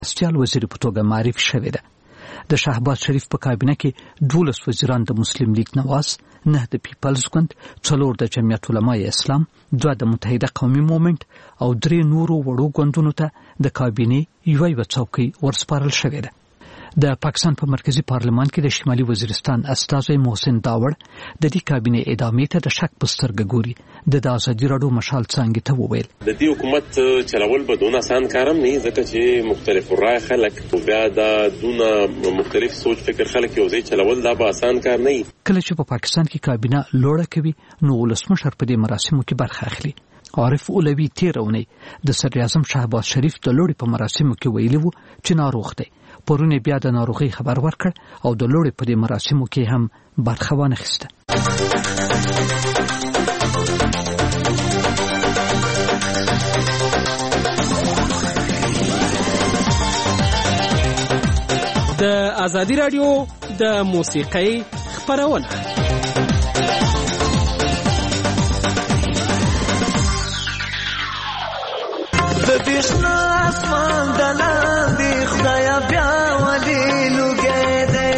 مرستیال وزیر په توګه معرفي شوې ده. د شهباز شریف په کابینه کې 12 وزیران د مسلم لیگ نواز، 9 د پیپلز ګوند، 4 د جمعیت علماء اسلام، 2 د متحده قومي مومنت او 3 نورو وړو ګوندونو ته د کابینې یوه څوکۍ ورسپارل شوې ده. د پاکستان په مرکزی پارلمان کې د شمالي وزیرستان استازی محسن داوړ د دې کابینې ادامې ته د شک په سترګه ګوري. د آزادي راډیو مشال څنګه ته وویل د دې حکومت چلول به دونه آسان کارم نه ځکه چې مختلف رای خلک بیا د دونه مختلف سوچ فکر خلک یو ځای چلول دا به آسان کار نه وي. کله چې په پاکستان کې کابینه لوړه کوي نو ولسمشر په دې مراسمو کې برخه اخلي. عارف اولوی تیرونی د صدر اعظم شهباز شریف د لوړې په مراسمو کې ویلي وو چې ناروغ دی. پرونه بیا د ناروغي خبر ورکړ او د لوړې په دې مراسمو کې هم برخه وانخیسته. د آزادي راډیو د موسیقۍ خبرونه د دشنا اسمان دلاندې خدایا بیا ولې لوګې دې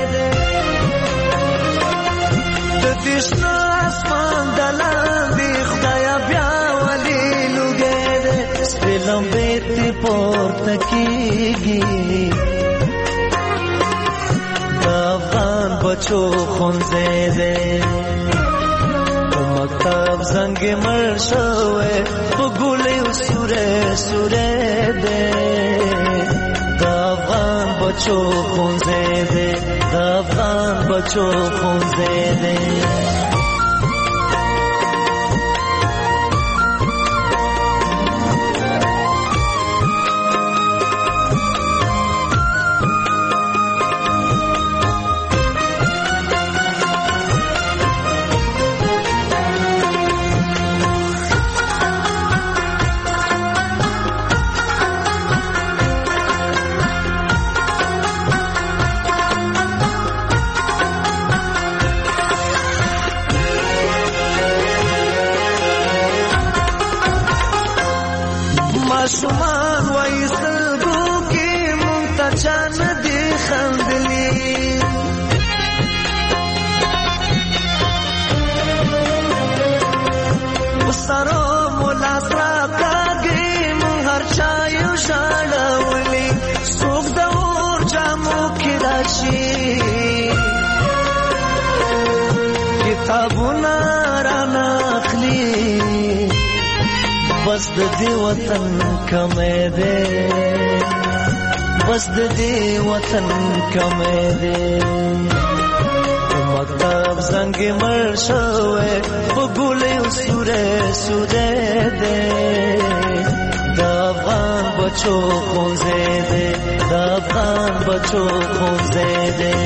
د دشنا اسمان دلاندې خدایا بیا ولې لوګې دې سپلم بیت پورته کیږي افغان بچو خونځې دې مکتب زنګ مرشوي په ګولې سورې سورې دې د افغان بچو خونځې دې د افغان بچو خونځې دې شومان وایسلګو کې مونتچان دي خندلي وسرو مولا سره کاږي مون هر چا یو شاړولي څوک د اور جامو کې راشي کتابونه را ناخلي بس د دې وطن کمې ده بس د دې وطن کمې ده مکتب زنګ مرشوي په ګولې سورې سورې ده د افغان بچو خونځې ده د افغان بچو خونځې ده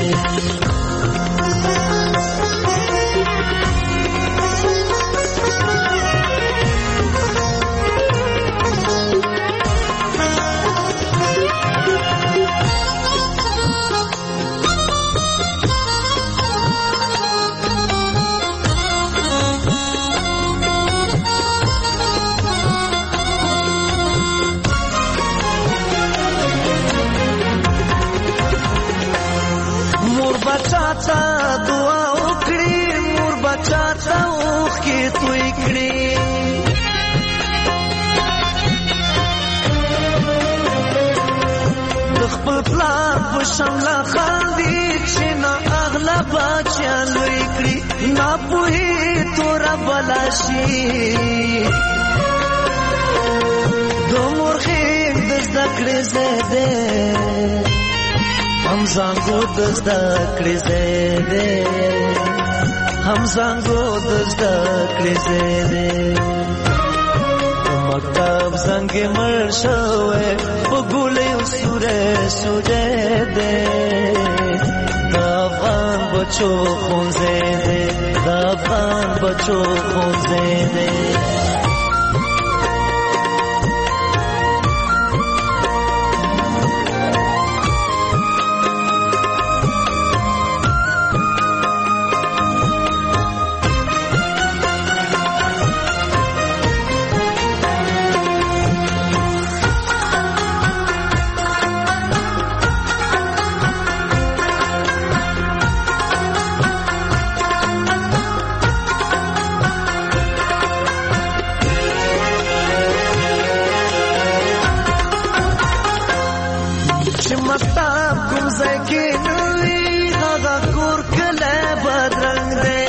بچاتا دعا وکړي مور بچاتا اوخ کې توي کړي د خپل پلار په شمله خاندي چې نه اغلا بچیان لوی کړي نه پوهي تورا بلاشي د مورخې د زده کړې زده هم زنګو د زده کړې زده هم زنګو د زده کړې زده مکتب زنګ مرشوي په ګولې سورې سورې ده د افغان بچو خونځې ده د افغان بچو خونځې ده مکتب کوم ځای کې نوي هغه کور کله بدرنګ دی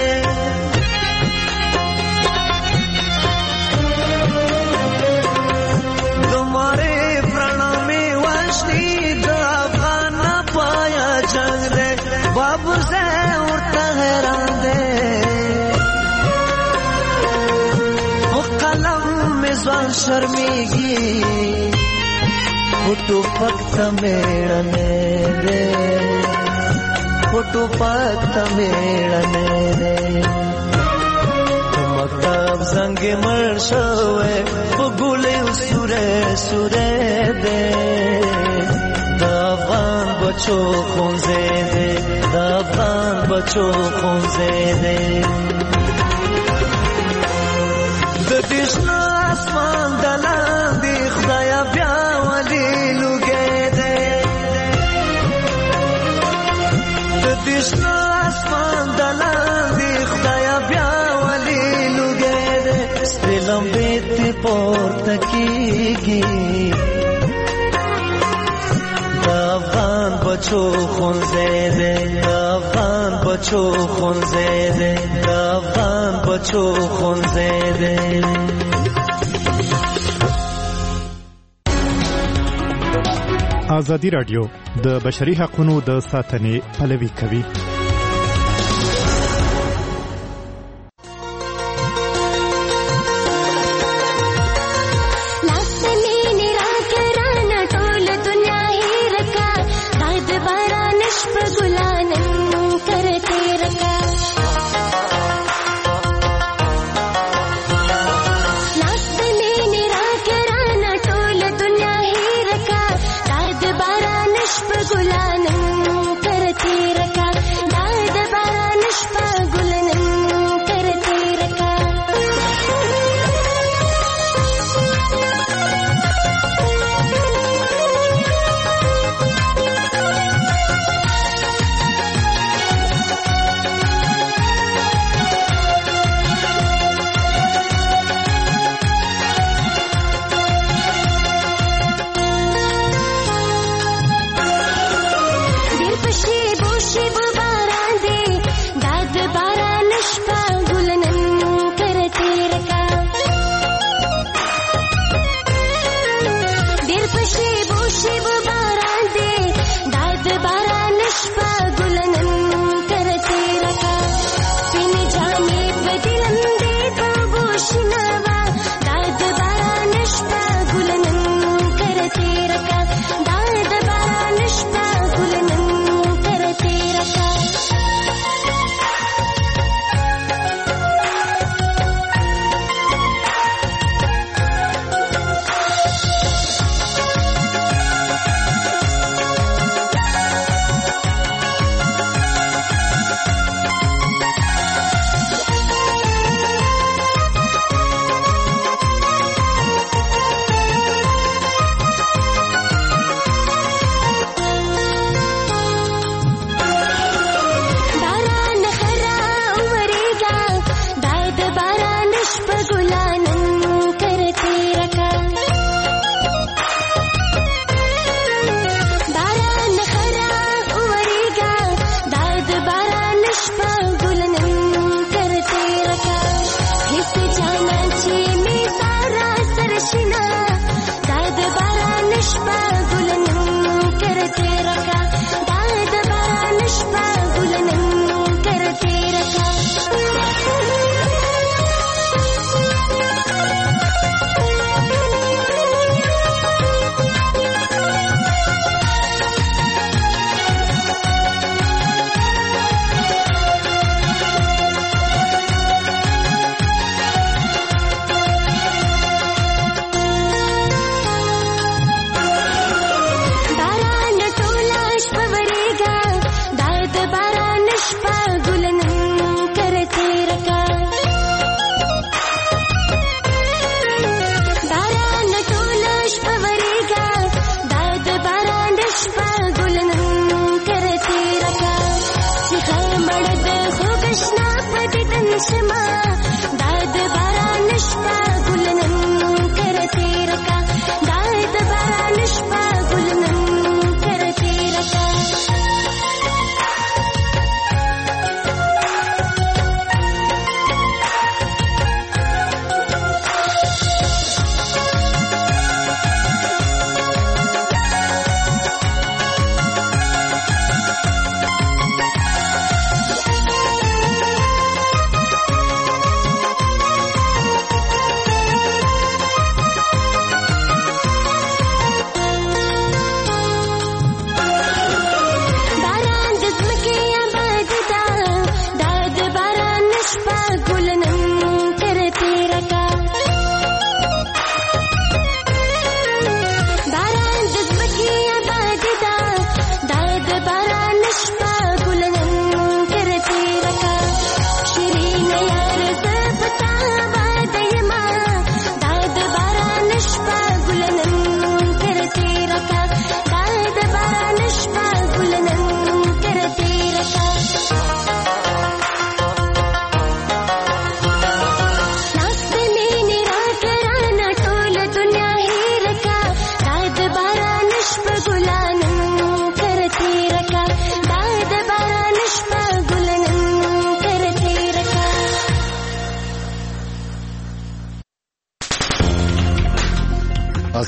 تمہارے پرانا میں واشنی د افغان پایا جنگ دے بابو سے اڑتا حیران دے وہ قلم میں ځوان شرمیږي فوٹو پک میړنه دے فوٹو پک میړنه دے مکتب زنګ مړ شوې په ګولې سورې سورې دے د افغان بچو خونځې دے د افغان بچو خونځې دے د دې شنه اسمان د لاندې خدای بیا ولې لوګې دے د دې شنه اسمان د لاندې خدای بیا لمبې پورته کېږي د افغان بچو خونځې دے د افغان بچو خونځې دے د افغان بچو خونځې دے ازادي رادیو د بشري حقوقو د ساتنې پلوي کوي.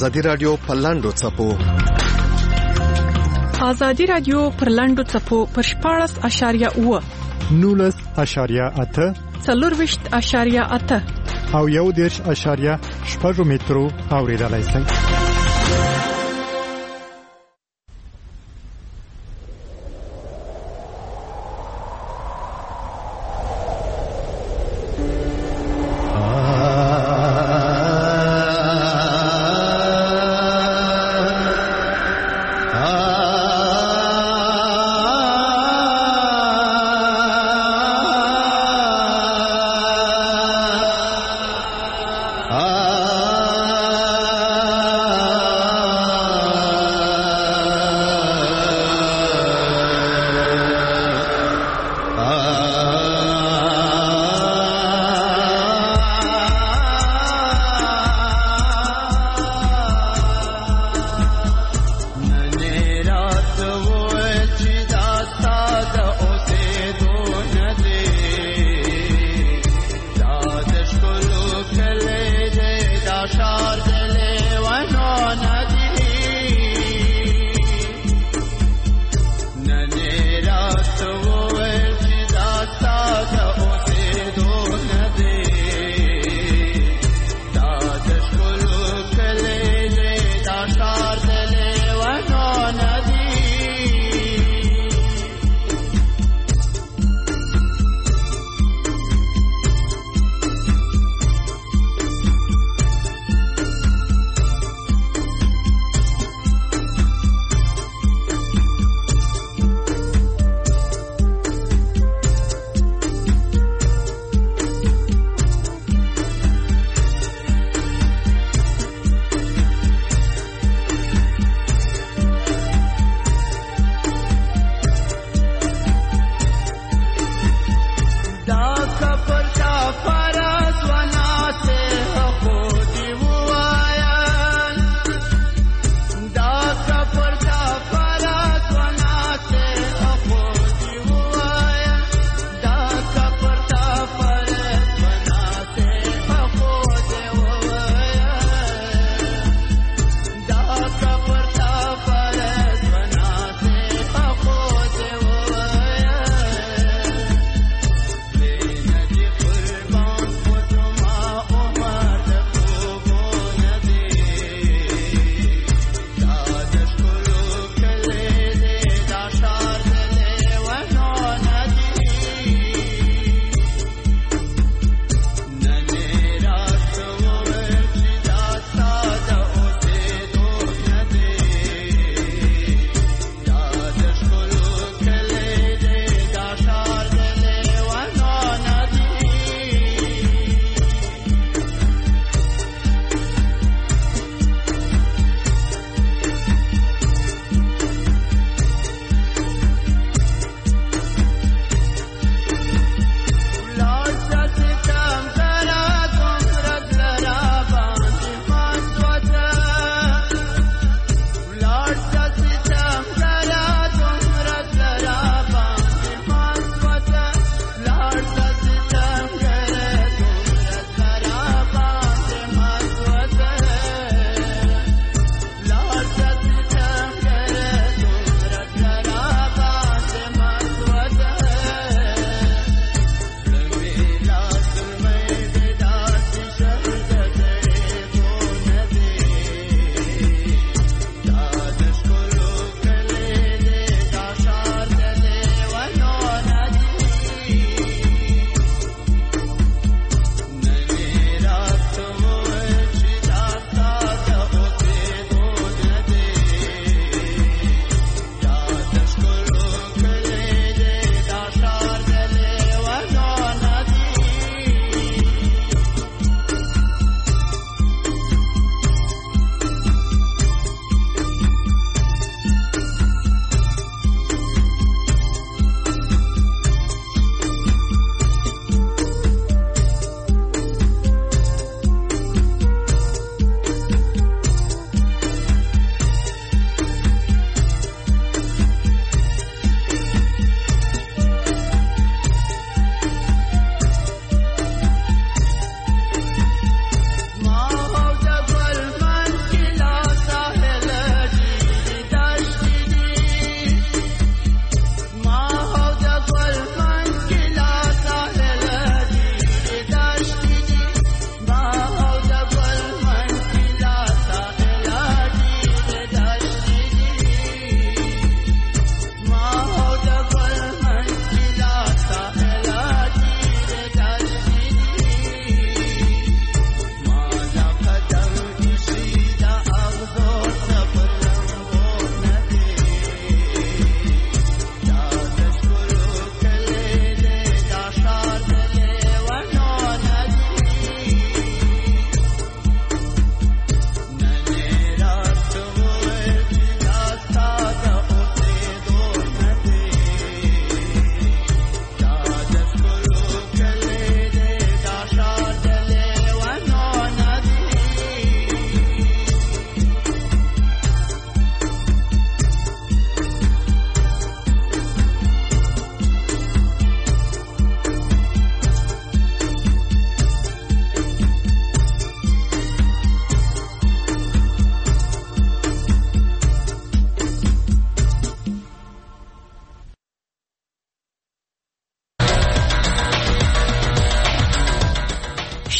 ازادي رادیو په لاندو چپو ازادي رادیو پر لاندو چپو پر 14.8 19.8 40.8 او 1.8 مترو اوریدلای شئ.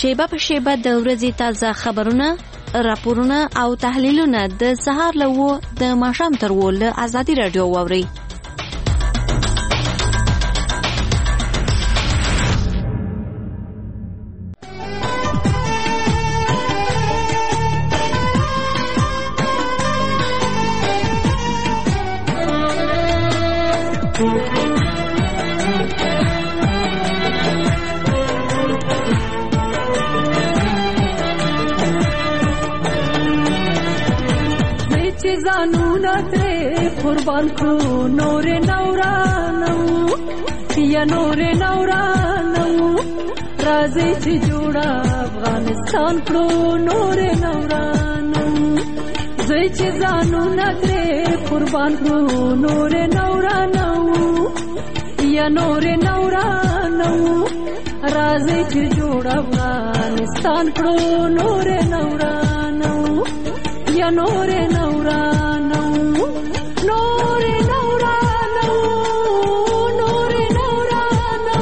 شیبه په شیبه د ورځې تازه خبرونه، راپورونه او تحلیلونه د سهار له 9 د ماښام تر 10 له آزادي رادیو واورئ. زانونه ترې قربان کړو نور نورانو یا نور نورانو راځي چې جوړه افغانستان کړو نور نورانو زوی چې زانونه ترې قربان کړو نور نورانو یا نور نورانو راځي چې جوړه افغانستان کړو نور نورانو یا نور نورانو نور نورانو نور نورانو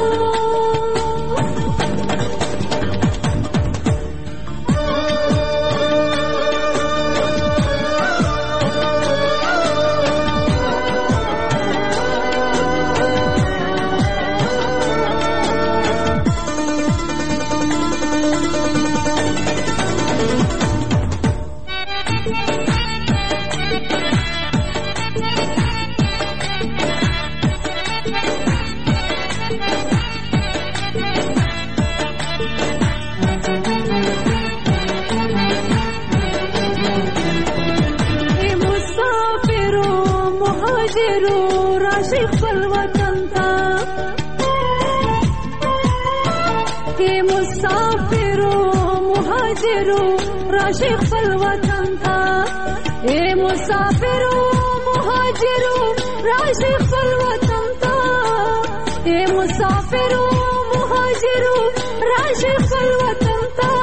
راشي خپل وطن ته اے مسافرو مهاجرو راشي خپل وطن ته اے مسافرو مهاجرو راشي خپل وطن ته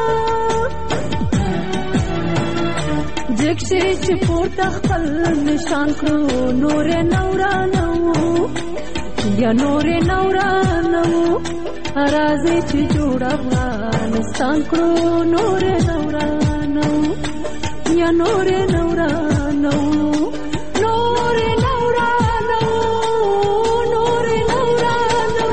جکشي چې پورته خپل نشان کړو نور نورانو یا نور نورانو راځي چې جوړ افغانستان کړو نور نورانو یا نور نورانو نور نورانو نور نورانو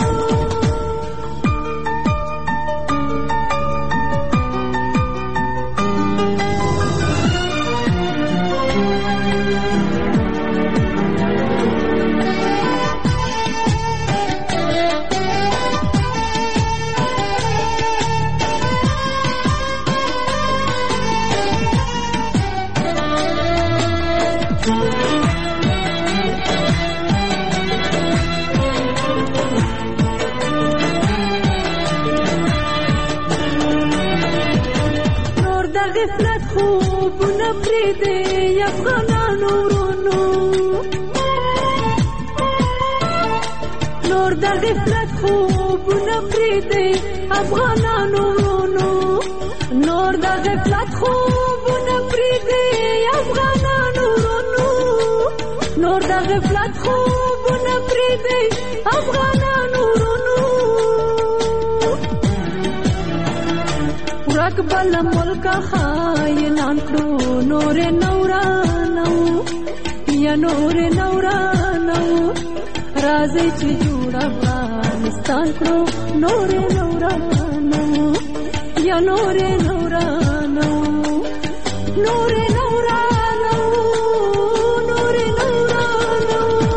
غفلت خوبونه پرېږدي افغانانو ورونو نور د غفلت خوبونه پرېږدي افغانانو ورونو نور د غفلت خوبونه پرېږدي افغانانو ورونو نور د غفلت خوبونه پرېږدي افغانانو ورونو ورک بل ملک خاینان کړو نور نورانو یا نور نورانو راځي چې جوړ افغانستان کړو نور نورانو یا نور نورانو نور نورانو نور نورانو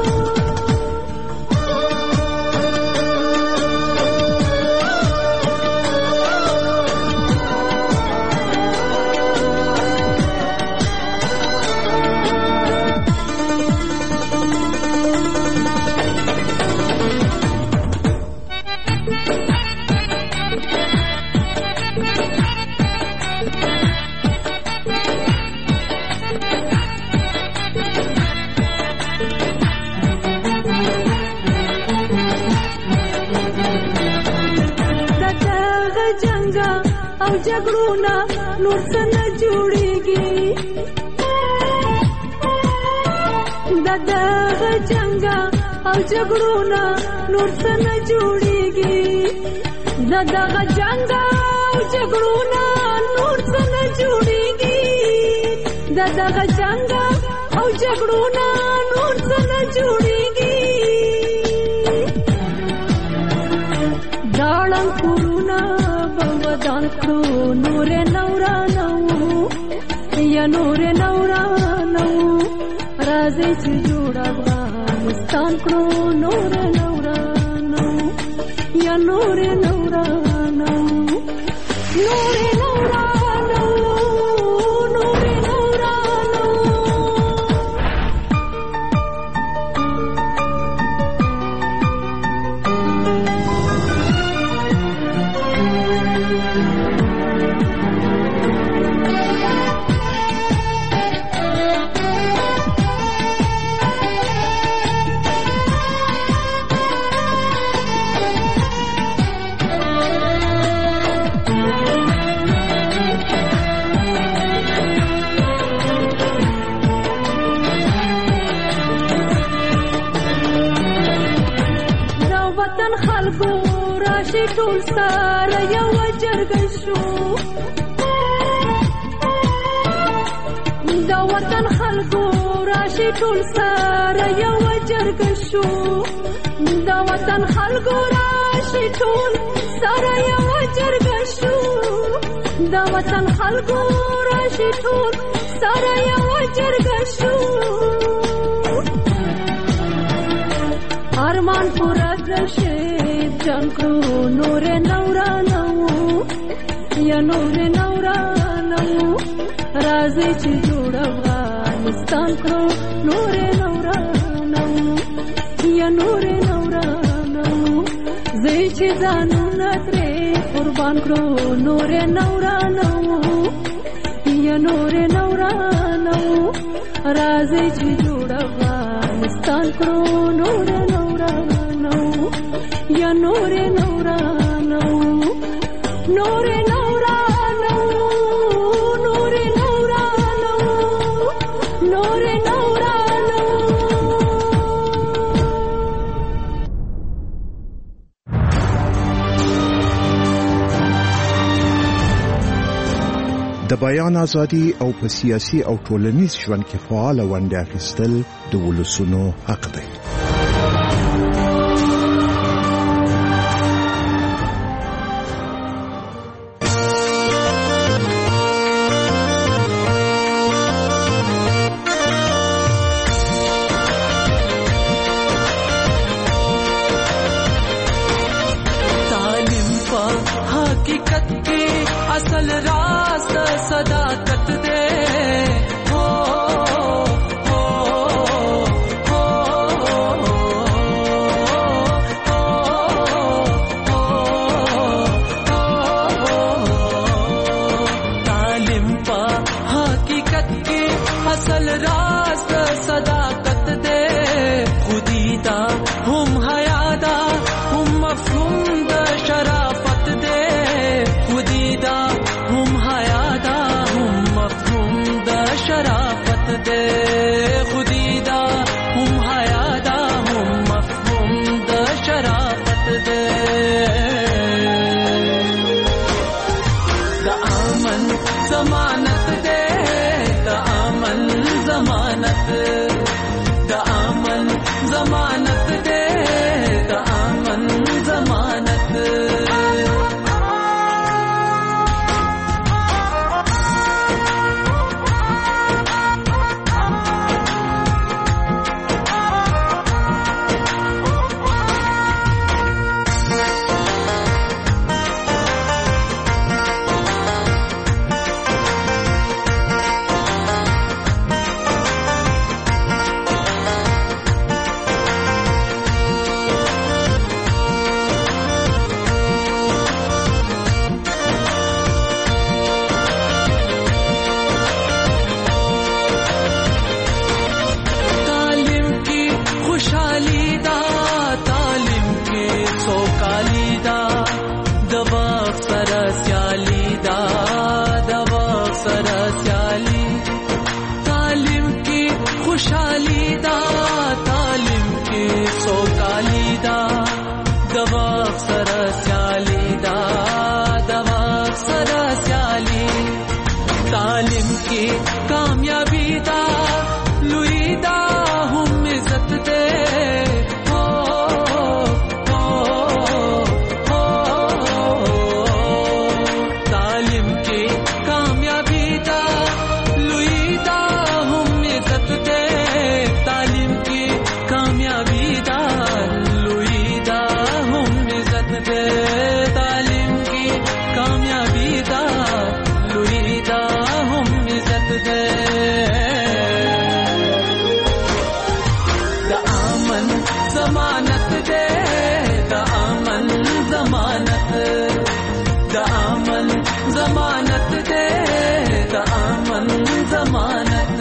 او جګړونه نور څه نه جوړېږي د دغه جنګ او جګړونه نور څه نه جوړېږي دغه جنگ او جګړونه نور څنګه جوړیږي دغه جنگ او جګړونه نور څنګه جوړیږي داړم کورونه بودان کړو نور نورانو یا نور نورانو راځي چې جوړ افغانستان کړو نور نورانو یا نور نورانو نور نورانو نور نورانو ټول سره یو جرګه شو دا وطن خلکو راشي ټول سره یو جرګه شو دا وطن خلکو راشي ټول سره یو جرګه شو دا وطن خلکو راشي ټول سره یو جرګه شو ارمان پورا کړه جنکو نور نورانو یا نور نورانو راځي چې جوړ افغانستان کړو نور نورانو یا نور نورانو زه چې ځانونه ترې قربان کړو نور نورانو یا نور نورانو راځي چې جوړ افغانستان کړو نور نورانو یا نور نورانو نور نورانو نور نورانو نور نورانو د بیان ازادي او په سیاسي او ټولنیز ژوند کې فعال ونډه اخیستل د ولسونو حق دی. هم जमानत दे तालिम की कामयाबी दा लुईदा हम इज्जत दे तालिम की कामयाबी दा लुईदा हम इज्जत दे तालिम की कामयाबी दा लुईदा हम इज्जत दे दामन जमानत दे दामन जमानत दामन जमानत दे दामन जमानत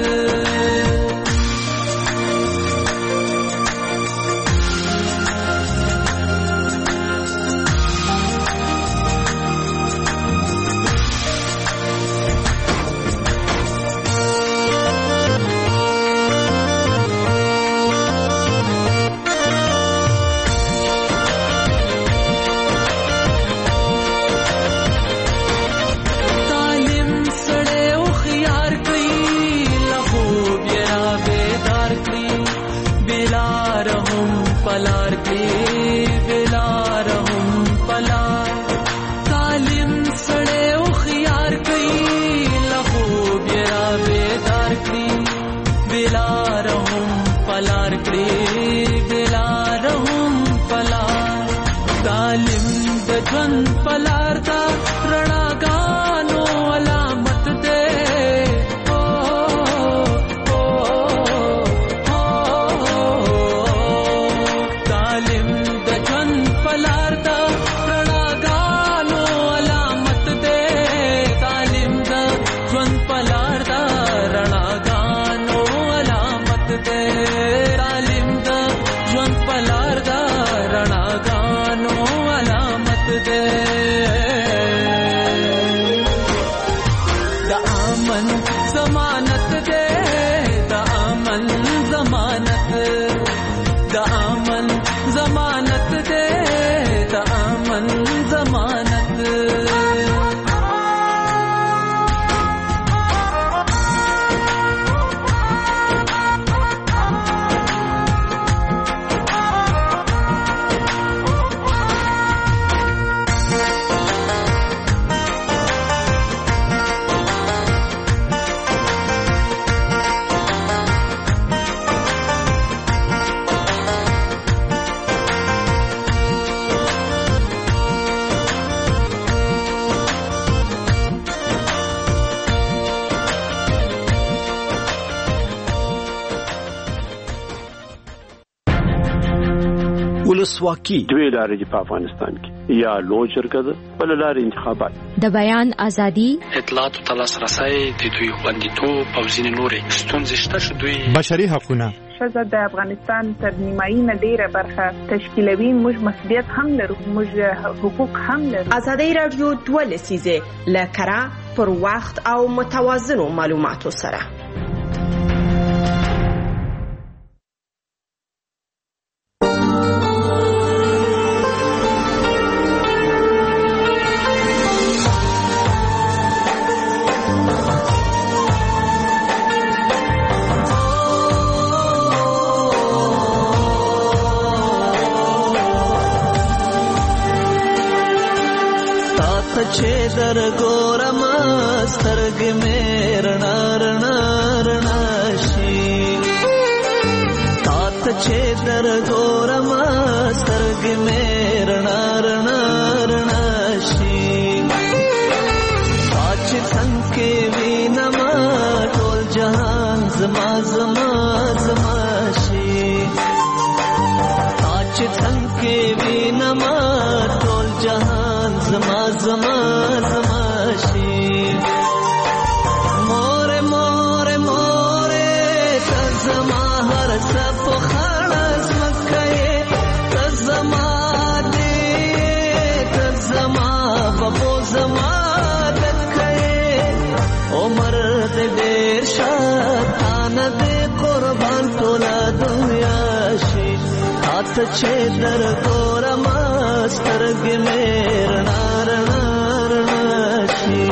ولسواکي دوی لارې په افغانستان کې یا لوی جرګه ده بل لارې انتخابات د بیان ازادي اطلاعات او تلاسرسي د دوی خوندیتوب او ځینې نورې ستونزې شته چې دوی بشري حقوقونه ښځه د افغانستان تر نیمایي نه ډیره برخه تشکیلوي موږ مسؤلیت هم لرو موږ حقوق هم لرو ازادي رادیو 2 لسیزه لکرا پر وخت او متوازنو معلوماتو سره در ګورم سترګې مې رڼا رڼا رڼا شي تاته چې در ګورم سترګې مې رڼا رڼا رڼا شي ساچ څنګه وینم ټول جهان زما زما زما شي ساچ څنګه وینم ټول جهان زما زما زما شي مور مور مور تزما هر څه په خلاص مکه تزما دې تزما بابو زما دکه عمر دې ډېر شاتان دې قربان ټول دنیا شي هات چې در ګورم سترګې مې رڼا رڼا رڼا شي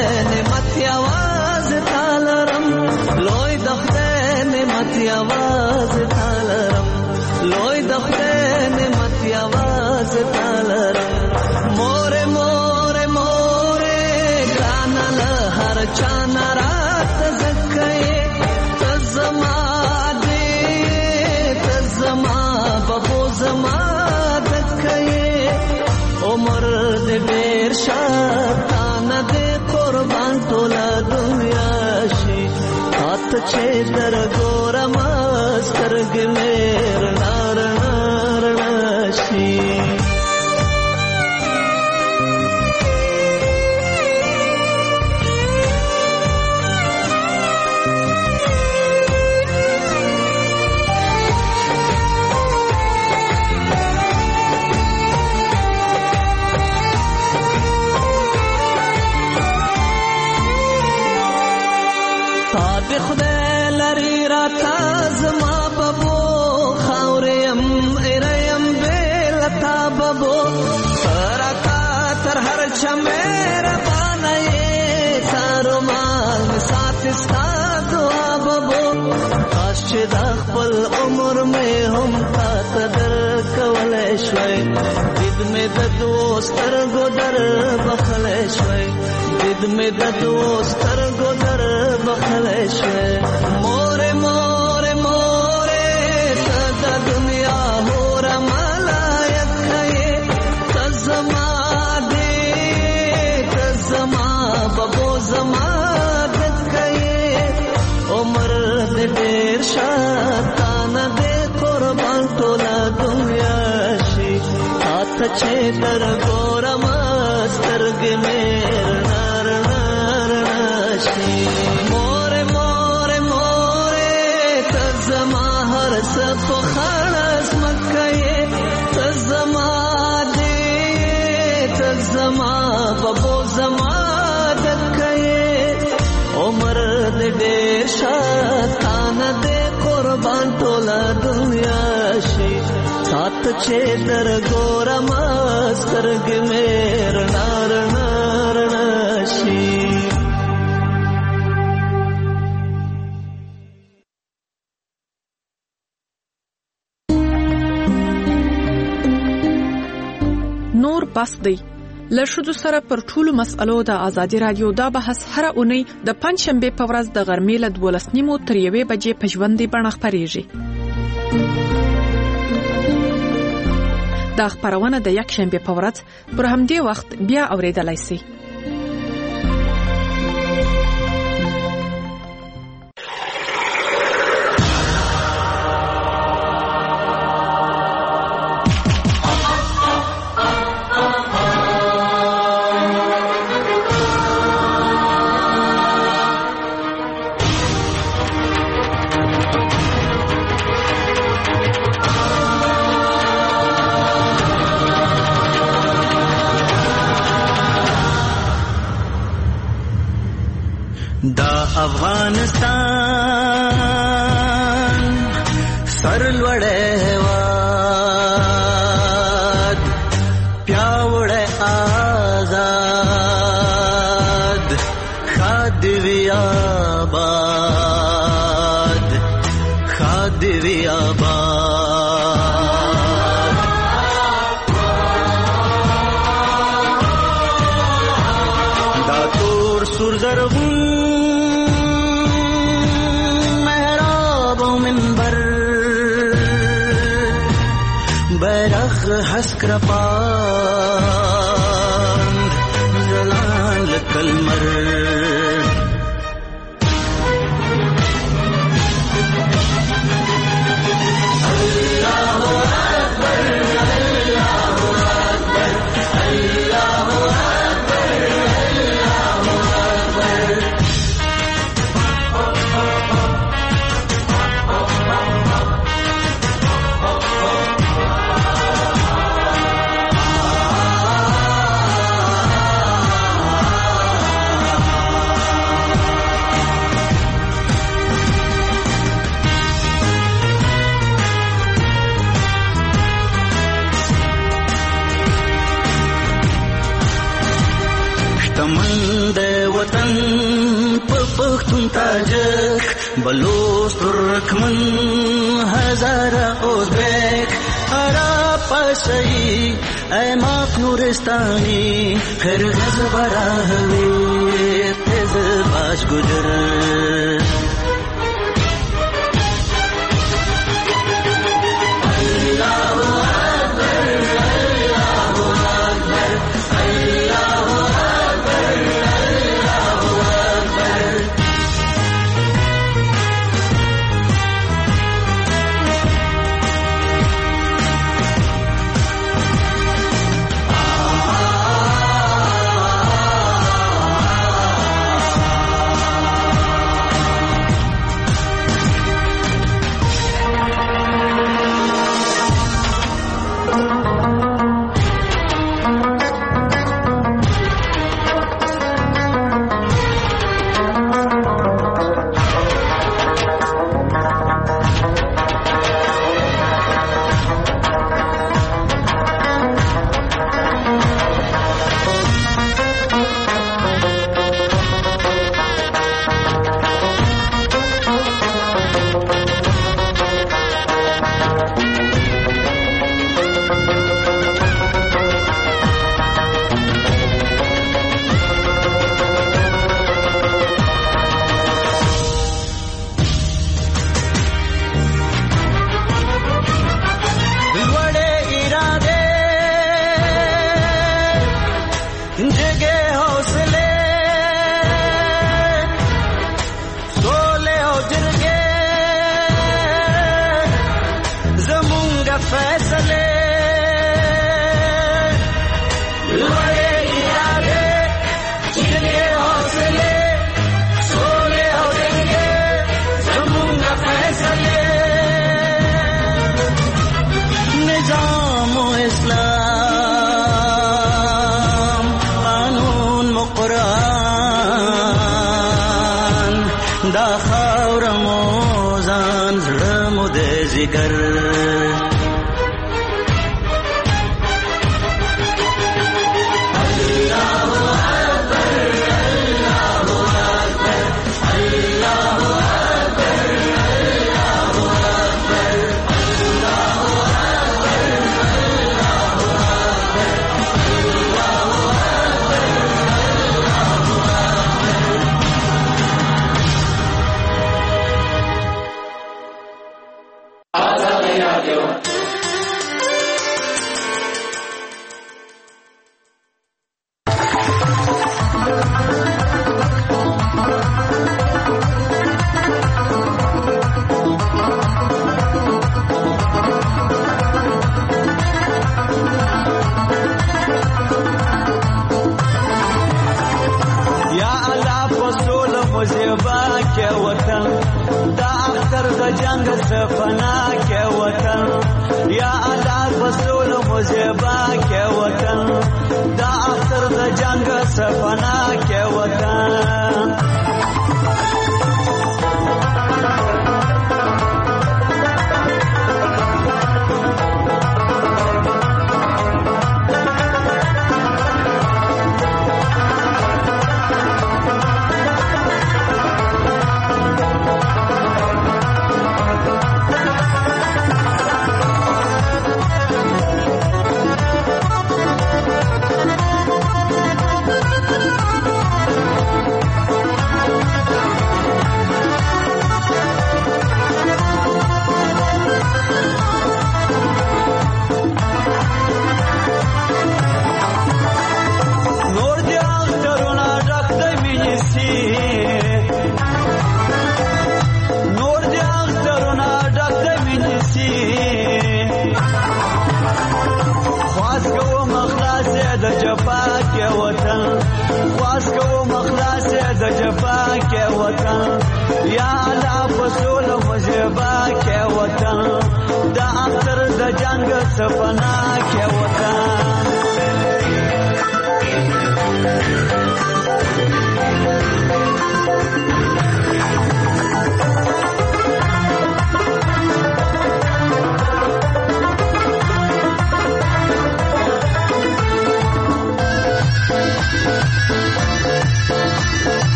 خدای نعمت یوازې تالرم لوی د خدای نعمت یوازې تالرم لوی د خدای نعمت یوازې تالرم مورې مورې مورې ګرانه له هر چا نه راته ځکه یې ته زما دې ته زما ببو زما دکه یې عمر دې ډېر شاتانه دې قربان ټوله دنیا شي هات چې در ګورم سترګې مې رڼا رڼا رڼا شي خدای لري راته زما ببو خاوریم ایریم بیلتا ببو راته تر هر چا مهربانه یې تارو مال مې ساتي ستا دعا ببو کاش چې دا خپل عمر مې هم تاته درکولی شوی دید مې د دوو سترګو در بخلی شوی دید مې د دوو سترګو در بخلی شوی مورې مورې مورې ته د دنیا هوره ملایکه یې ته زما دې ته زما ببو زما دکه یې عمر دې ډېر شاتانه دې قربان ټوله دنیا شي هاته چې در ګورم سترګې مې رڼا رڼا رڼا شي مورې مورې مورې ته زما هر څه په خړه ځمکه یې ته زما دې ته زما ببو زما دکه یې عمر دې ډېر شاتانه دې قربان ټوله دنیا شي سات چې در ګورم سترګې مې رڼا رڼا رڼا شي نور بس دی له ښځو سره پر ټولو مسألو د ازادي رادیو دا بحث هره اونۍ د پنځشنبې په ورځ د غرمې له 12:30 تر 1 بجې په ژوندۍ بڼه خپرېږي. دا خپرونه د یکشنبې په ورځ پر همدې وخت بیا اورېدلای شئ. دا افغانستان سرلوړی هېواد پیاوړی آزاد ښاد دې وي آباد ښاد دې وي آباد دا تور سور زرغون حسک رپان جلان لکلمر اللہ اکبر اللہ اکبر اللہ اکبر اللہ اکبر پښتون تاجک بلوچ ترکمن هزاره ازبک عرب پشهی ایماق نورستانی قرغز براهوی تیز باش گجر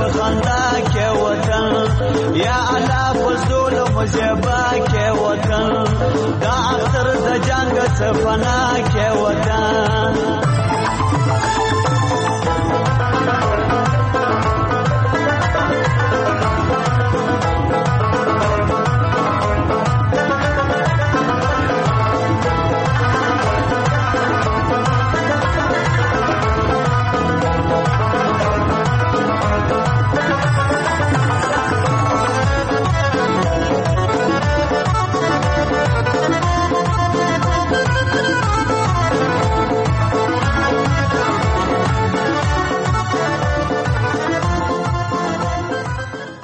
خندا کې وطن یا الله فزول مزيبا کې وطن دا اختر د جنگ څخه فنا کې وطن